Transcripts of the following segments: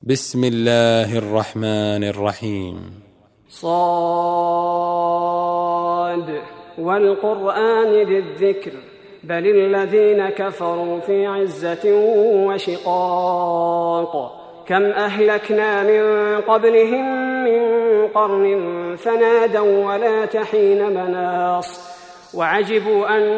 بسم الله الرحمن الرحيم. صاد والقرآن ذي الذكر بل الذين كفروا في عزة وشقاق كم أهلكنا من قبلهم من قرن فنادوا ولا تحين مناص وعجبوا أن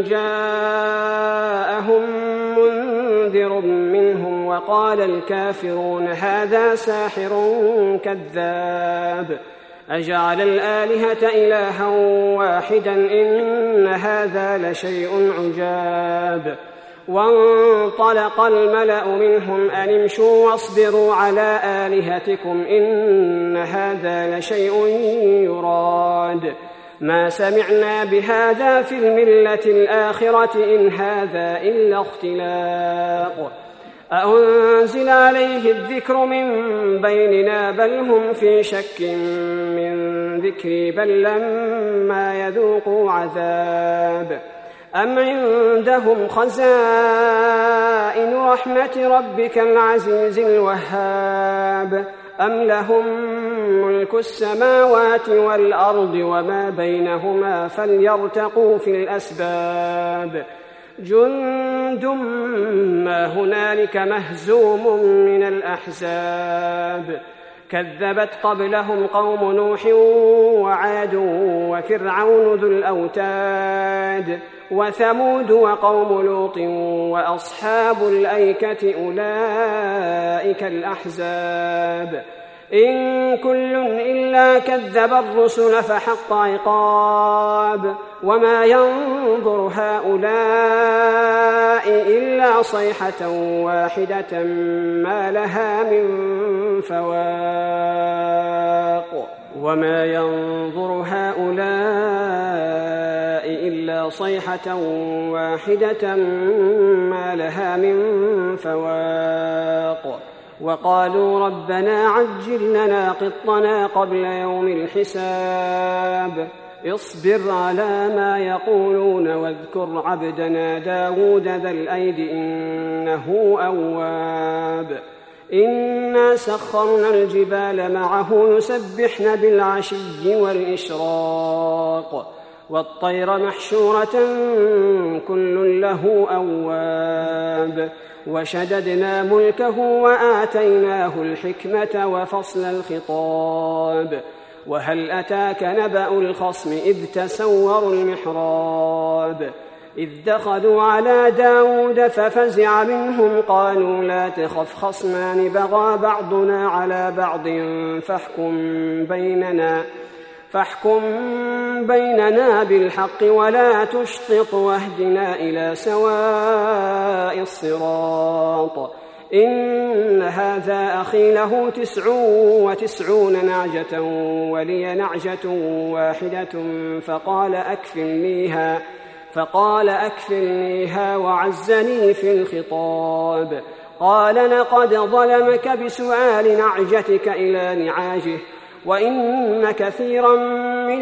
جاءهم منذر منهم وقال الكافرون هذا ساحر كذاب أجعل الآلهة إلها واحدا إن هذا لشيء عجاب وانطلق الملأ منهم أن امشوا واصبروا على آلهتكم إن هذا لشيء يراد ما سمعنا بهذا في الملة الآخرة إن هذا إلا اختلاق أأنزل عليه الذكر من بيننا بل هم في شك من ذكري بل لما يذوقوا عذاب أم عندهم خزائن رحمة ربك العزيز الوهاب أم لهم ملك السماوات والأرض وما بينهما فليرتقوا في الأسباب جند ما هنالك مهزوم من الأحزاب كذبت قبلهم قوم نوح وعاد وفرعون ذو الأوتاد وثمود وقوم لوط وأصحاب الأيكة أولئك الأحزاب إن كل إلا كذب الرسل فحق عقاب وما ينظر هؤلاء إلا صيحة واحدة ما لها من فواق وما ينظر هؤلاء إلا صيحة واحدة ما لها من فواق وقالوا ربنا عجل لنا قطنا قبل يوم الحساب اصبر على ما يقولون واذكر عبدنا داود ذا الأيد إنه أواب إنا سخرنا الجبال معه يسبحن بالعشي والإشراق والطير محشورة كل له أواب وشددنا ملكه وآتيناه الحكمة وفصل الخطاب وهل أتاك نبأ الخصم إذ تسوروا المحراب إذ دخلوا على داود ففزع منهم قالوا لا تخف خصمان بغى بعضنا على بعض فاحكم بيننا بالحق ولا تشطط واهدنا إلى سواء الصراط إن هذا أخي له 99 نعجة ولي نعجة واحدة فقال أكفلنيها وعزني في الخطاب قال لقد ظلمك بسؤال نعجتك إلى نعاجه وإن كثيرا من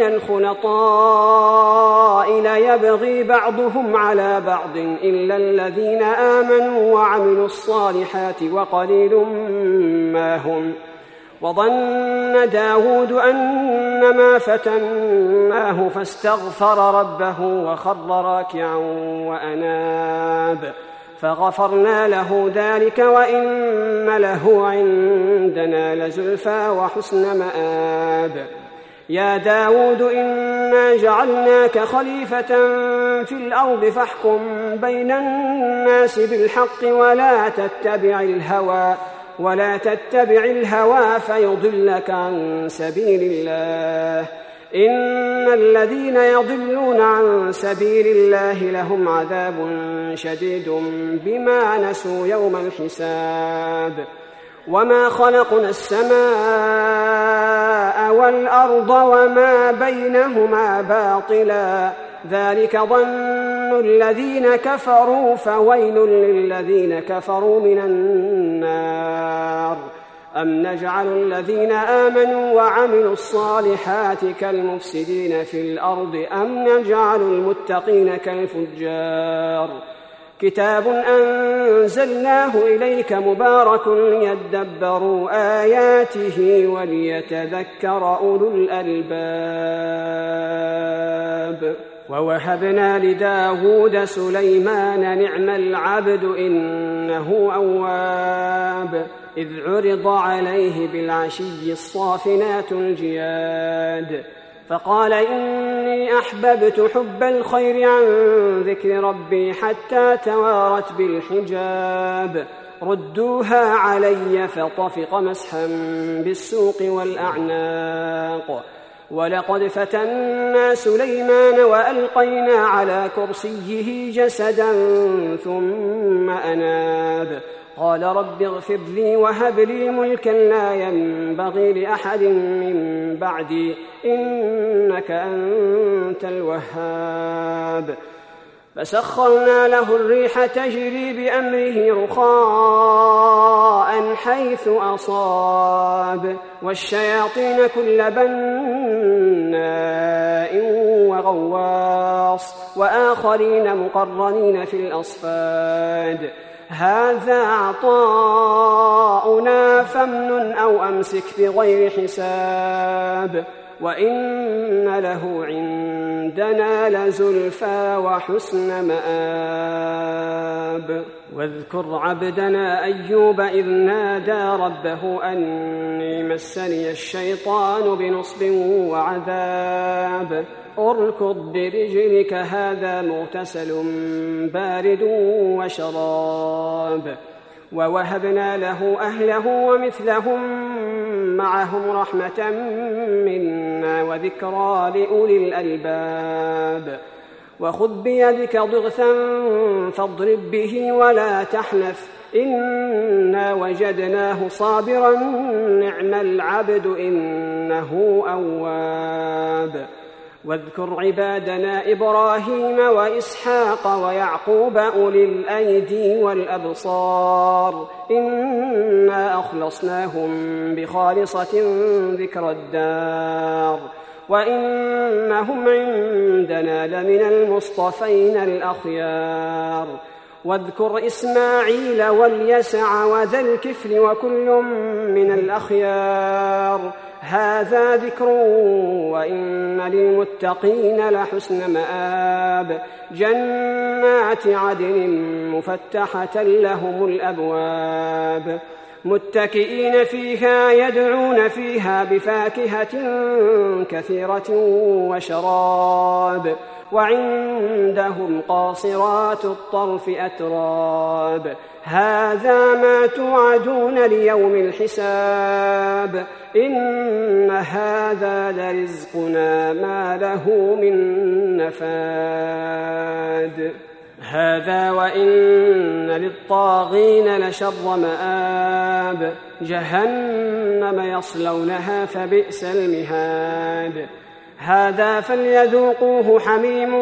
الخلطاء ليبغي بعضهم على بعض إلا الذين آمنوا وعملوا الصالحات وقليل ما هم وظن داود أنما فتناه فاستغفر ربه وخر راكعا وأناب فغفرنا له ذلك وإن له عندنا لزلفى وحسن مآب يا داود إنا جعلناك خليفة في الأرض فاحكم بين الناس بالحق ولا تتبع الهوى فيضلك عن سبيل الله إن الذين يضلون عن سبيل الله لهم عذاب شديد بما نسوا يوم الحساب وما خلقنا السماء والأرض وما بينهما باطلا ذلك ظن الذين كفروا فويل للذين كفروا من النار أم نجعل الذين آمنوا وعملوا الصالحات كالمفسدين في الأرض أم نجعل المتقين كالفجار كتاب أنزلناه إليك مبارك ليدبروا آياته وليتذكر أولو الألباب. ووهبنا لداود سليمان نعم العبد إنه أواب إذ عرض عليه بالعشي الصافنات الجياد فقال إني أحببت حب الخير عن ذكر ربي حتى توارت بالحجاب ردوها علي فطفق مسحا بالسوق والأعناق ولقد فتنا سليمان وألقينا على كرسيه جسدا ثم أناب قال رب اغفر لي وهب لي ملكا لا ينبغي لأحد من بعدي إنك أنت الوهاب فسخرنا له الريح تجري بأمره رخاء حيث أصاب والشياطين كل بناء وغواص وآخرين مقرنين في الأصفاد هذا عطاؤنا فامنن أو أمسك بغير حساب وإن له عندنا لزلفى وحسن مآب واذكر عبدنا أيوب إذ نادى ربه أني مسني الشيطان بنصب وعذاب اركض برجلك هذا مغتسل بارد وشراب ووهبنا له أهله ومثلهم معهم رحمة منا وذكرى لأولي الألباب وخذ بيدك ضغثا فاضرب به ولا تحنث إنا وجدناه صابرا نعم العبد إنه أواب واذكر عبادنا إبراهيم وإسحاق ويعقوب أولي الأيدي والأبصار إنا أخلصناهم بخالصة ذكر الدار وإنهم عندنا لمن المصطفين الأخيار واذكر إسماعيل واليسع وذا الكفل وكل من الأخيار هذا ذكر وإن للمتقين لحسن مآب جنات عدن مفتحة لهم الأبواب متكئين فيها يدعون فيها بفاكهة كثيرة وشراب وعندهم قاصرات الطرف أتراب هذا ما توعدون ليوم الحساب إن هذا لرزقنا ما له من نفاد هذا وإن للطاغين لشر مآب جهنم يصلونها فبئس المهاد هذا فليذوقوه حميم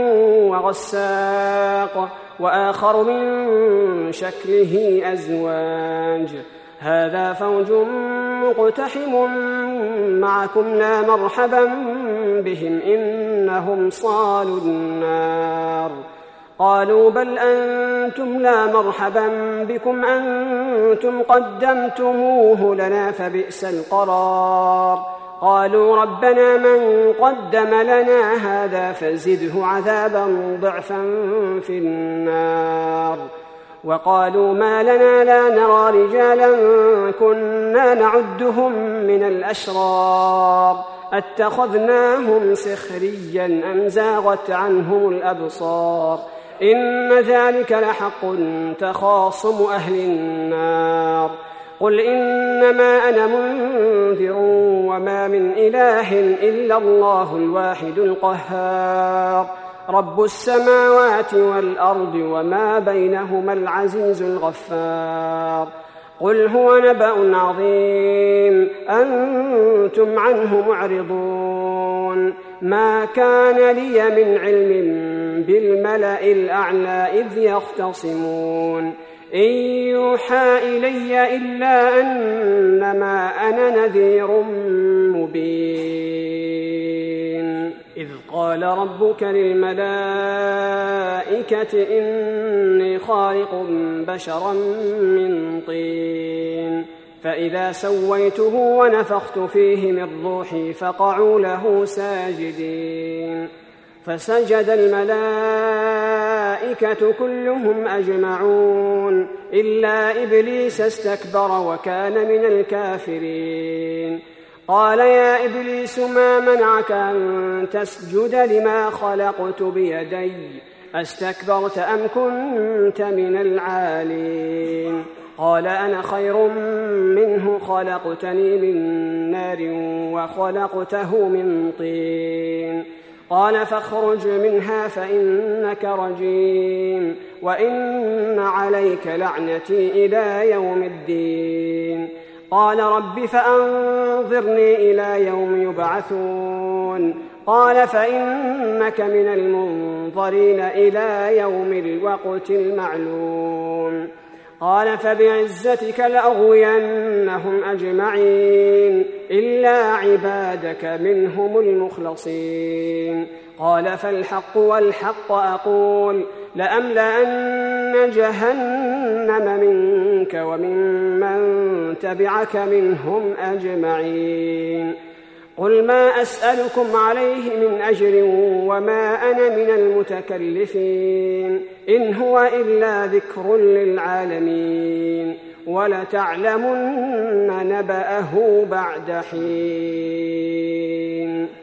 وغساق وآخر من شكله أزواج هذا فوج مقتحم معكم لا مرحبا بهم إنهم صالوا النار قالوا بل أنتم لا مرحبا بكم أنتم قدمتموه لنا فبئس القرار قالوا ربنا من قدم لنا هذا فزده عذابا ضعفا في النار وقالوا ما لنا لا نرى رجالا كنا نعدهم من الأشرار أتخذناهم سخريا أم زاغت عنهم الأبصار إن ذلك لحق تخاصم أهل النار قل إنما أنا منذر وما من إله إلا الله الواحد القهار رب السماوات والأرض وما بينهما العزيز الغفار قل هو نبأ عظيم أنتم عنه معرضون ما كان لي من علم بالملأ الأعلى إذ يختصمون إن يوحى إلي إلا أنما أنا نذير مبين إذ قال ربك للملائكة إني خالق بشرا من طين فإذا سويته ونفخت فيه من روحي فقعوا له ساجدين فسجد الملائكة كلهم أجمعون إلا إبليس استكبر وكان من الكافرين قال يا إبليس ما منعك أن تسجد لما خلقت بيدي أستكبرت أم كنت من العالين قال أنا خير منه خلقتني من نار وخلقته من طين قال فاخرج منها فإنك رجيم وإن عليك لعنتي إلى يوم الدين قال رب فأنظرني إلى يوم يبعثون قال فإنك من المنظرين إلى يوم الوقت المعلوم قال فبعزتك لأغوينهم أجمعين إلا عبادك منهم المخلصين قال فالحق والحق أقول لأملأن جهنم منك وممن تبعك منهم أجمعين قل ما أسألكم عليه من أجر وما أنا من المتكلفين إن هو إلا ذكر للعالمين ولتعلمن نبأه بعد حين